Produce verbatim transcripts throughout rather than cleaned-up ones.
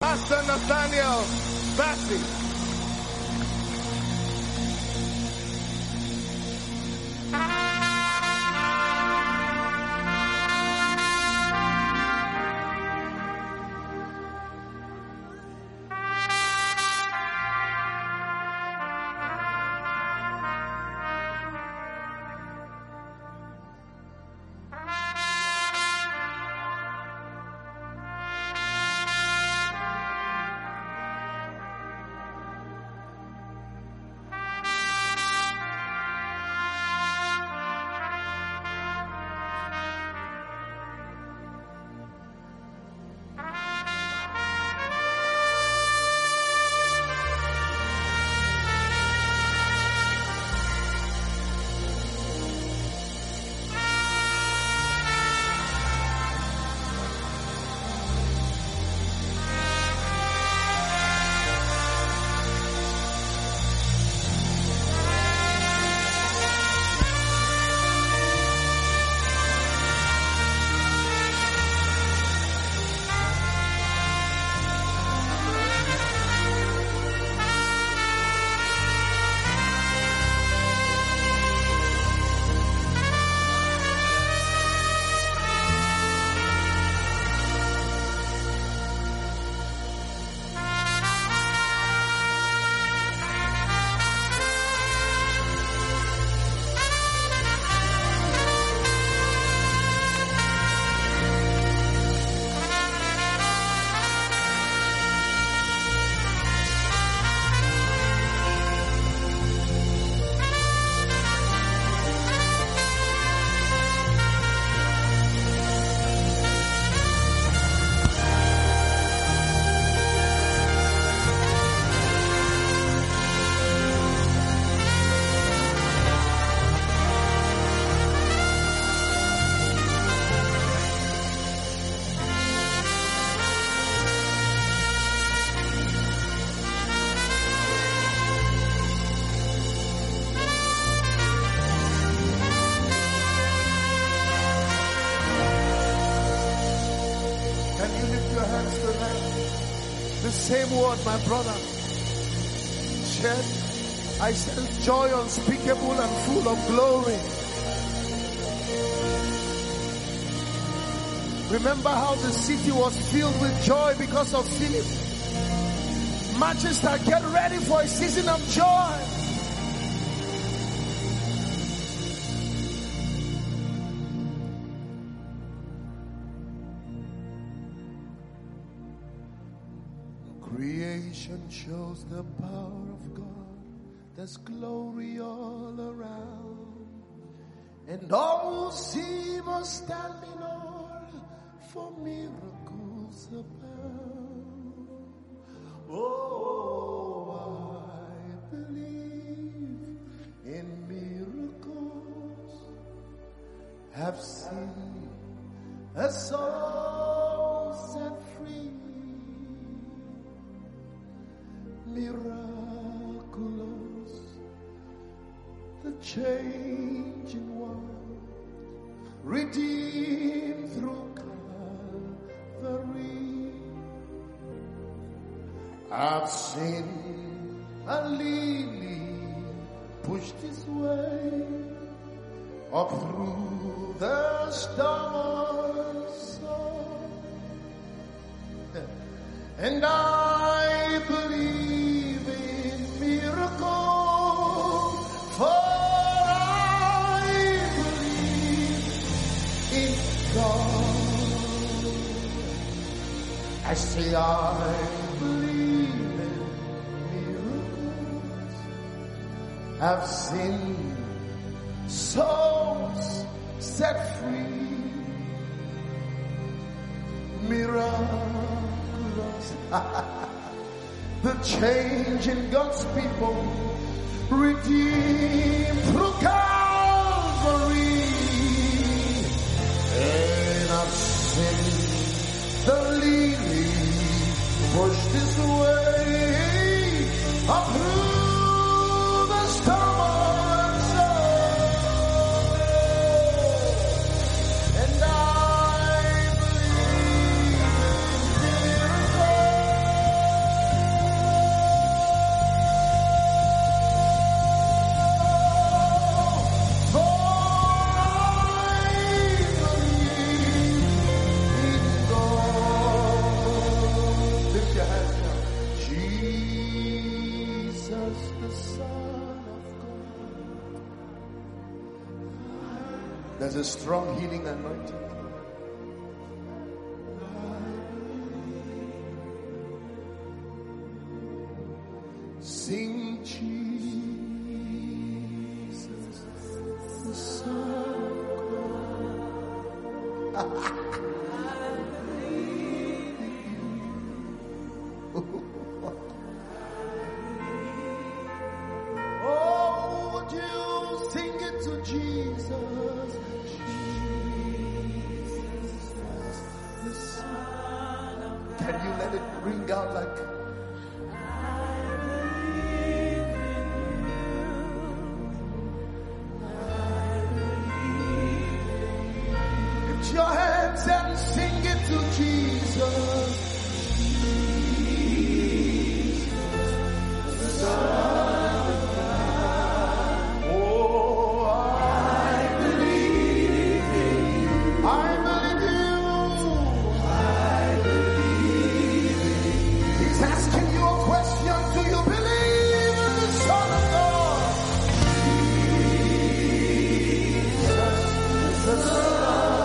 Pastor Nathaniel Bassey. Same word, my brother. Shed, I sense joy unspeakable and full of glory. Remember how the city was filled with joy because of Philip. Manchester, get ready for a season of joy. Creation shows the power of God. There's glory all around, and all who see must stand in awe, for miracles abound. Oh, I believe in miracles. Have seen a soul set free. Miraculous, the changing one, redeemed through Calvary. I've seen a lily pushed his way up through the storm of soul, and I believe for I believe in God. I say I believe in miracles. I've seen souls set free. Miraculous. The change in God's people, redeemed through Calvary. And I've seen the lily pushed his way up through the storm zone. And I believe in miracles. There's a strong healing anointing. Sing Jesus, the Son of God. Oh, would you sing it to Jesus? Jesus, the Son of God. Can you let it ring out like your hands and sing it to Jesus. Jesus, the Son of God. Oh, I believe in you. I believe you. I believe in you. He's asking you a question. Do you believe in the Son of God? Jesus, the Son of God.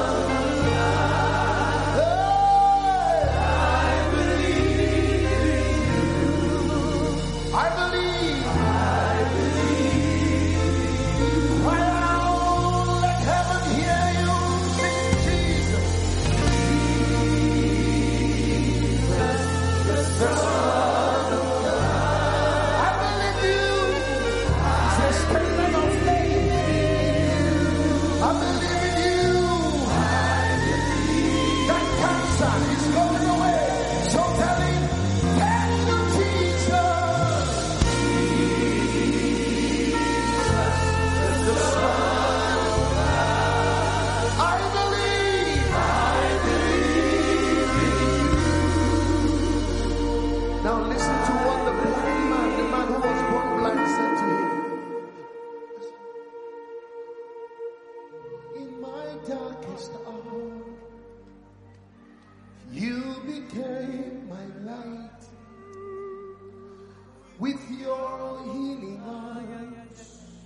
With your healing arms,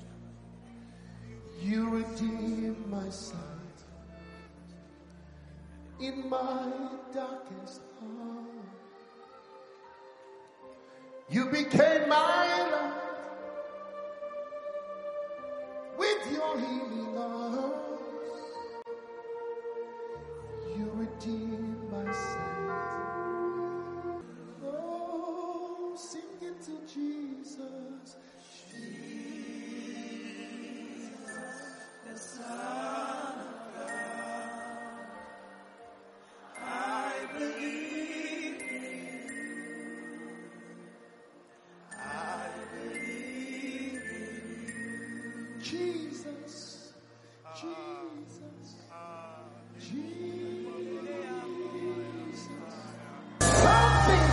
you redeemed my sight. In my darkest hour, you became my light. With your healing arms, you redeemed my sight. Sing it to Jesus. Jesus, the Son of God. I believe in you. I believe in you. Jesus, Jesus, Jesus. Something.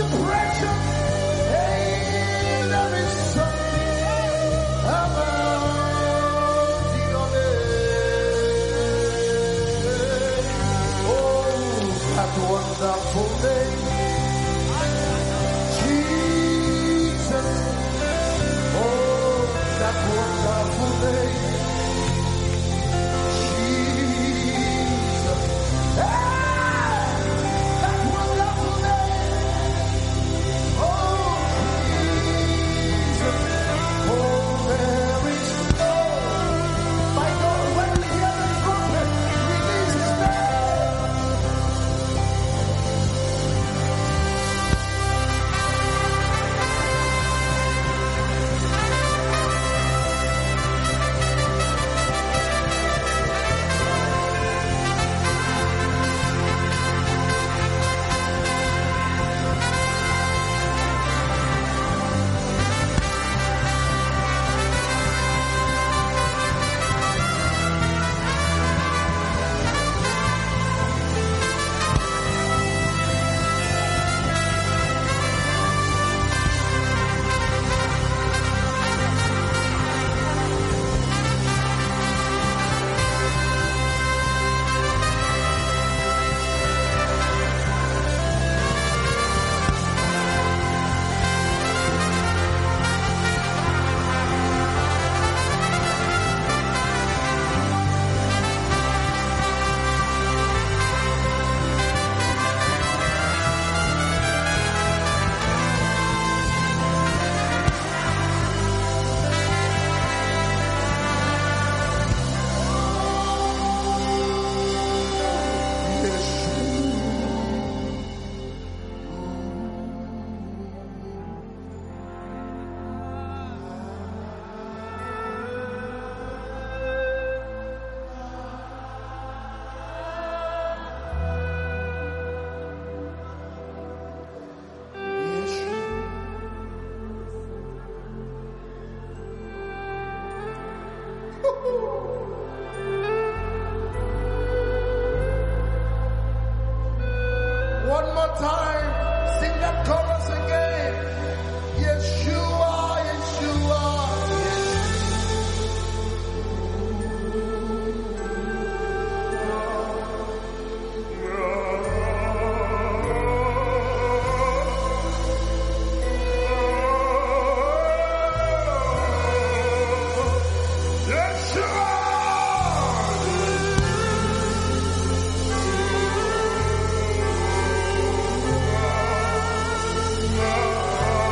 Depression, hey, there is something about time. Sing that chorus again. Yeshua, Yeshua, Yeshua.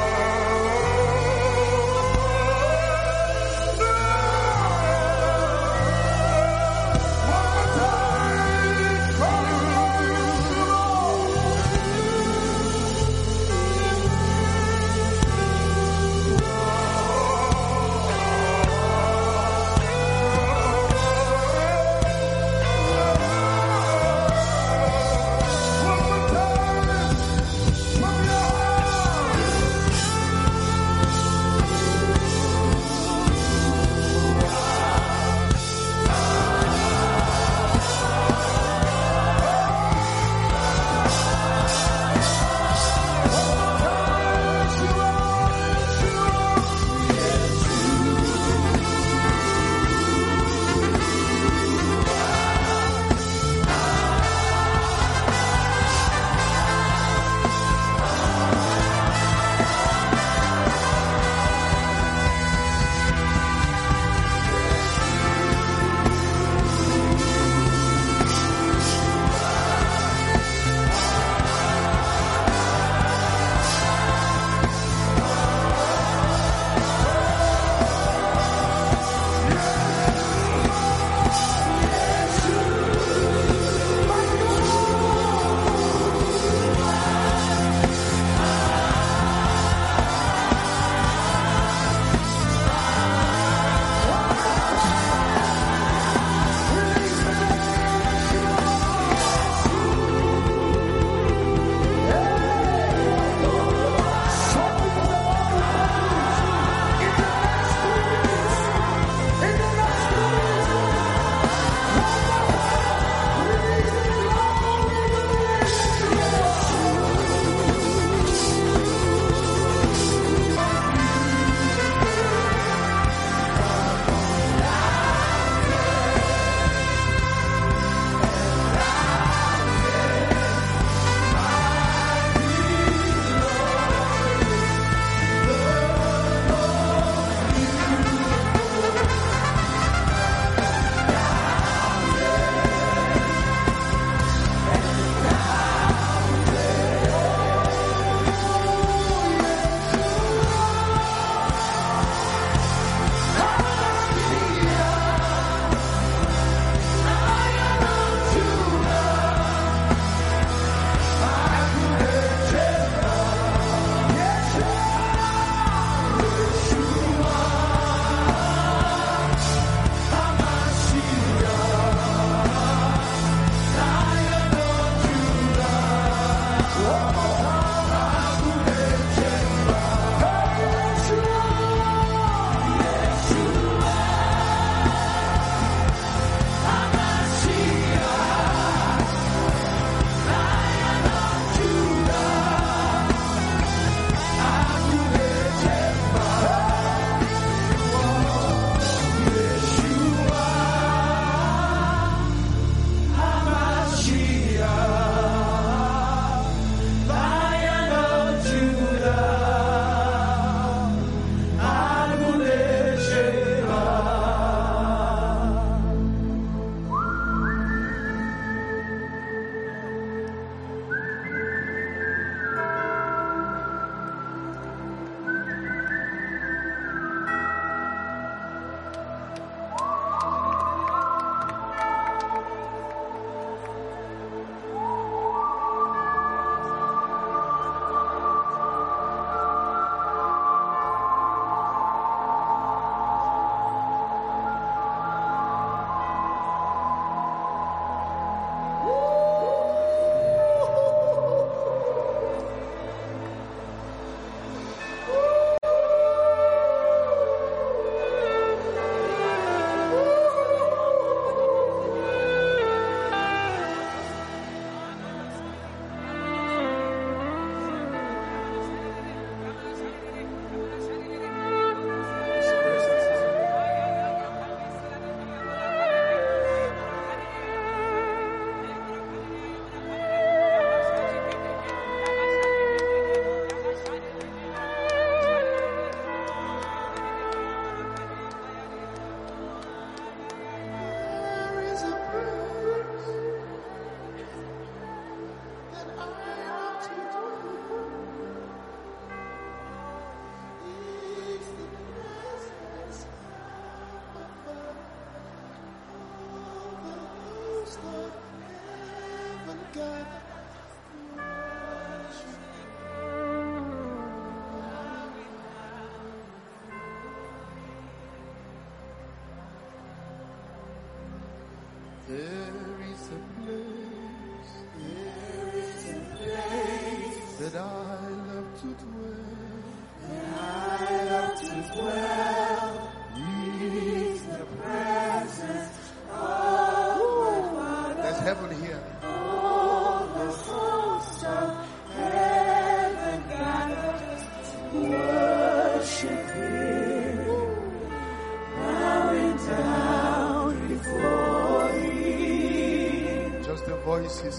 I love to dwell, that I love to dwell in the presence of my Father. There's heaven here. All the hosts of heaven gathered to worship Him, bowing down before Him. Just the voices.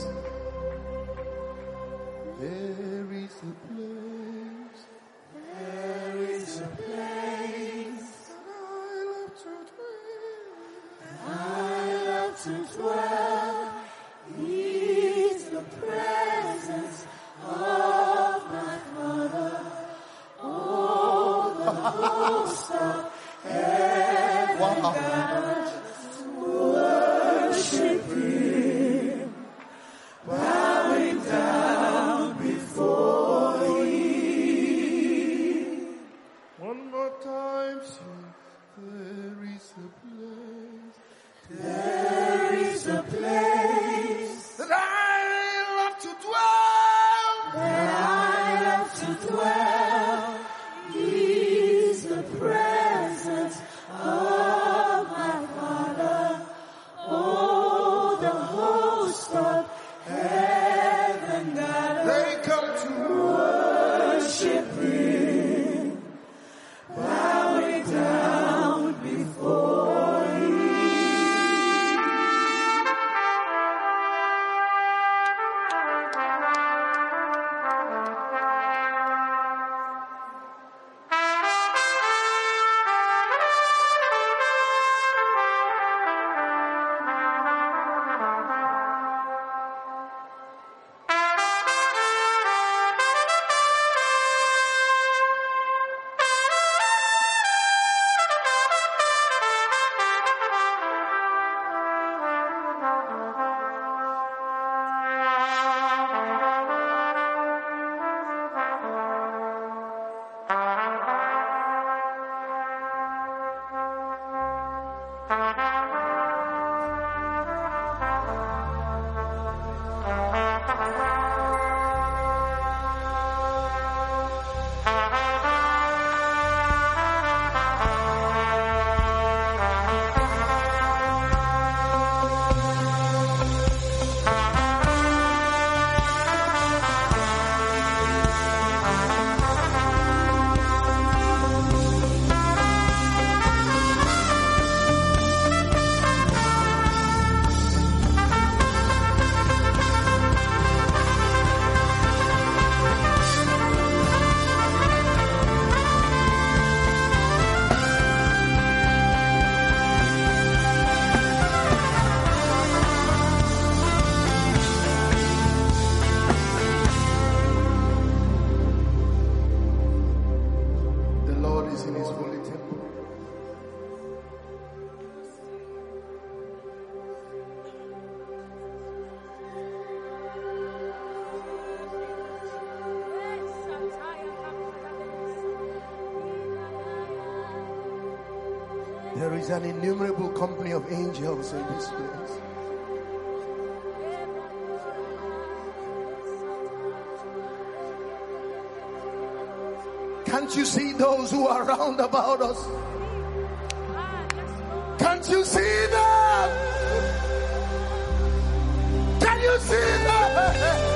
There is a place, there is a place that I love to dwell. I love to dwell. Is the presence of my Father. All the hosts of heaven Wow. gathered to worship Him, bowing down before Him. One more time, sing. There is a place There is a place that I love to dwell. that I love to dwell. Is the presence of my Father. All the hosts of heaven gathered They come to worship Him, bowing down before Him. the Lord is in His holy temple. There is an innumerable company of angels in this place. Can't you see those who are round about us? Can't you see them? Can you see them?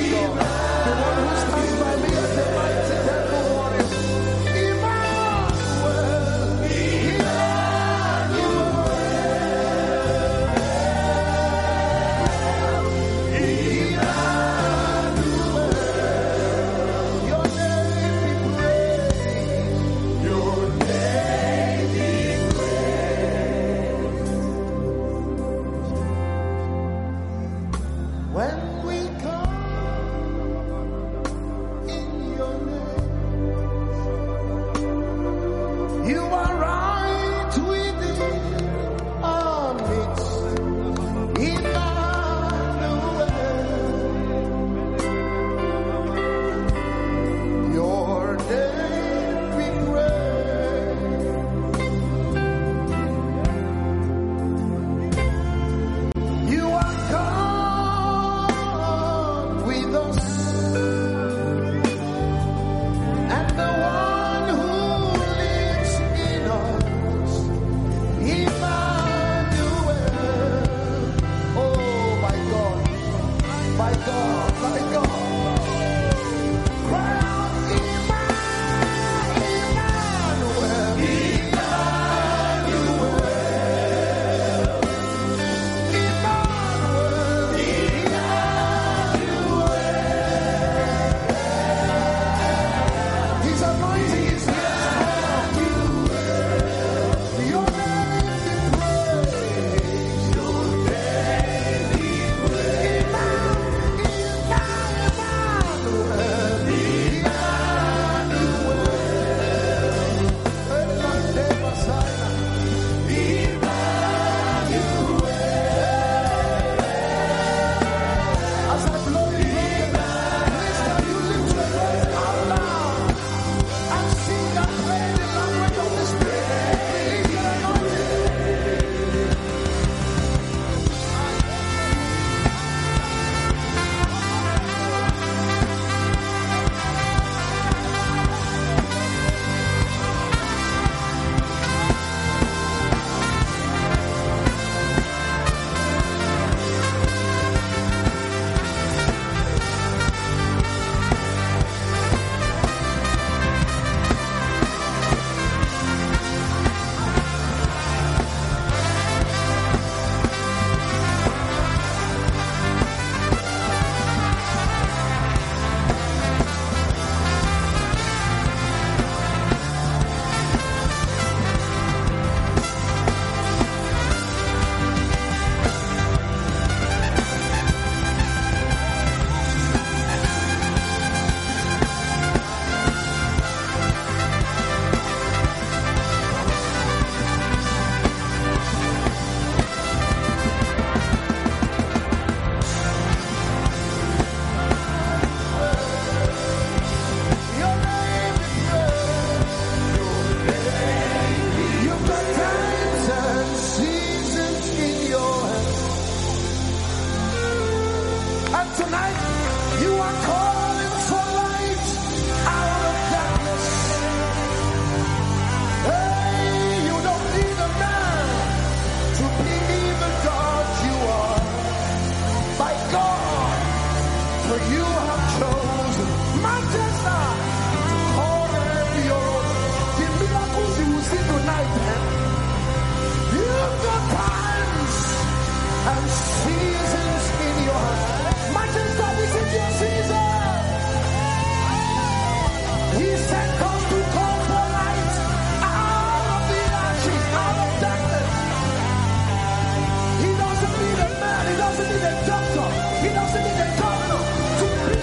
He doesn't need a doctor. He doesn't need a governor to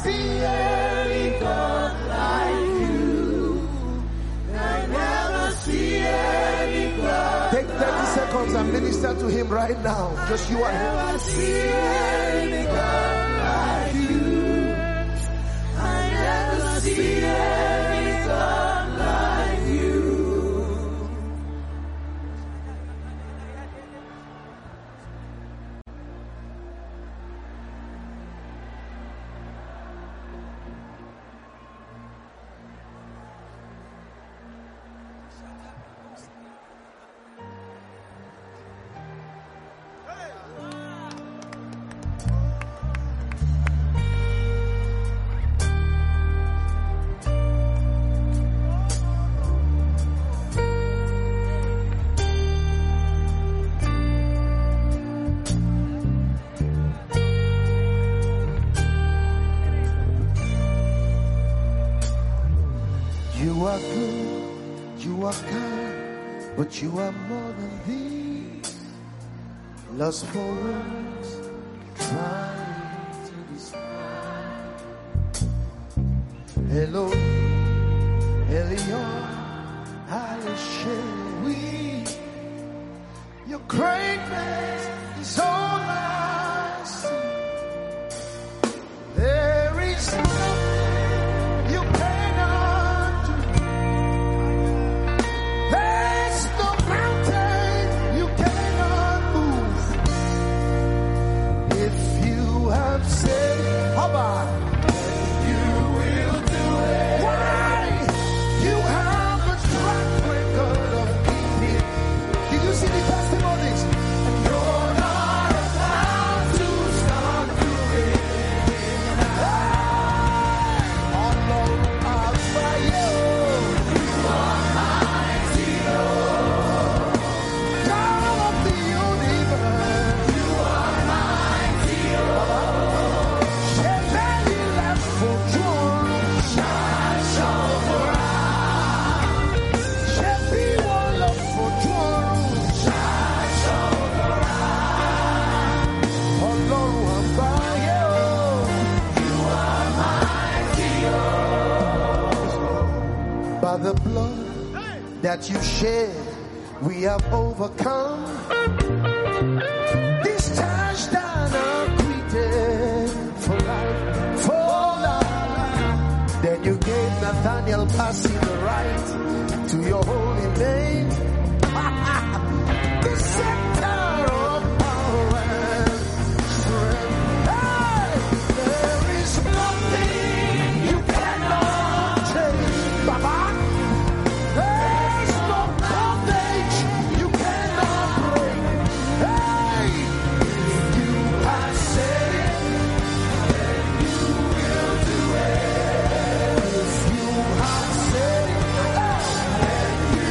see any God like you. I never see any God. Take thirty seconds and minister to him right now. Just you and him. I never see any God like you. I never see any God like you. You are good, you are kind, but you are more than these. Lost for words, trying to describe. Hello, Elion, Alishe, your greatness is all I see. There is nothing you cannot do. There's no mountain you cannot move. If you have said, how about you will do it? Why? You have a track record of keeping. Did you see the testimonies? And you're not about to start doing it. Oh Lord, I'll fire you. You are mighty, Lord. God of the universe. You are mighty, Lord. Shebeli left for Joro. Shasha Ora. Shebi wall up for Joro. Shasha Ora. Oh Lord, I'll fire you. You are mighty, Lord. By the blood that you shed, we have overcome. This touchdown acquitted for life, for life. Then you gave Nathaniel passing the right to your holy name. The center of power and strength. Hey! There is nothing you cannot change, Baba. There's no bondage you cannot break. Hey! You have said it, then you will do it. If you have said it, then you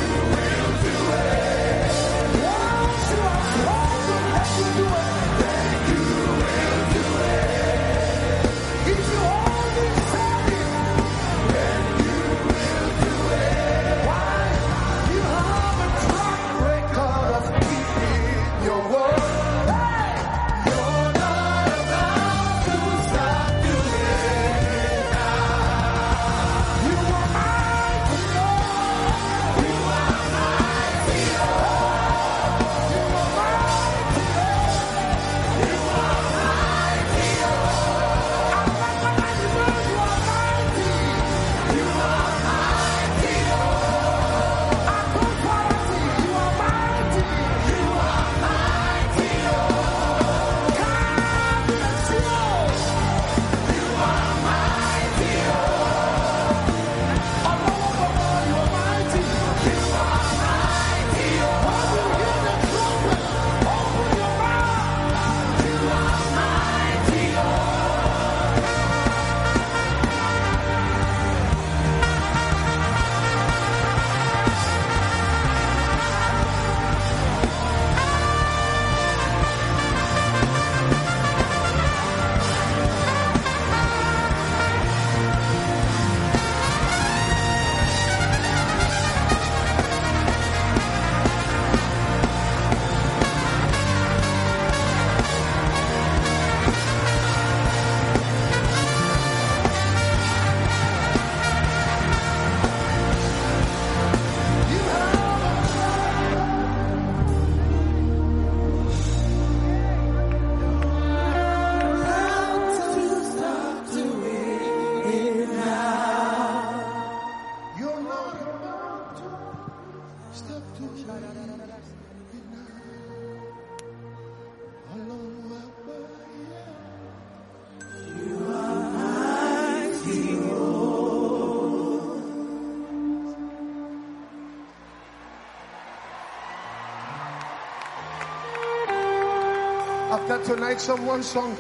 After tonight, someone song.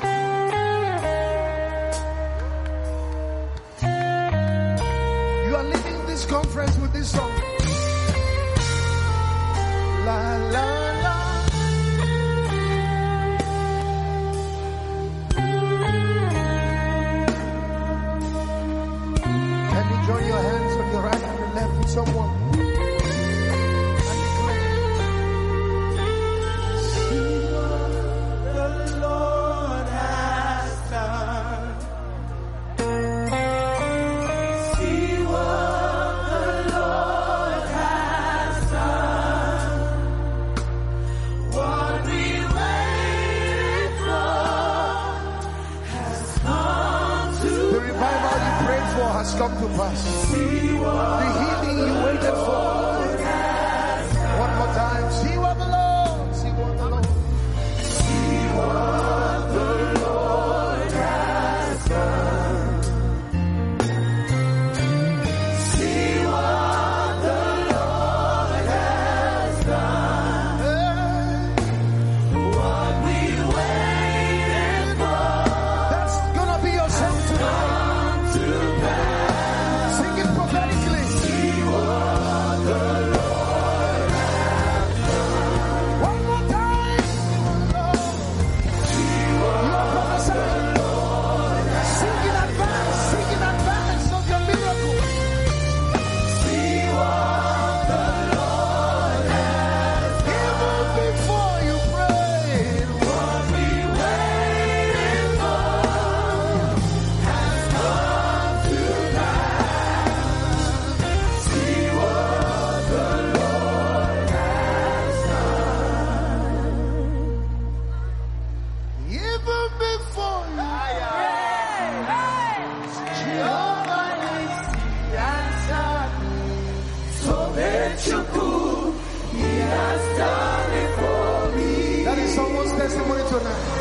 You are leaving this conference with this song. La la la. Can you join your hands on your right and your left with someone? Has come to pass. The healing you waited for. One more time. See what the Lord. See what the Lord. See what the Lord has done. See what the Lord has done. What we waited for. That's gonna be your song tonight. That is someone's testimony tonight.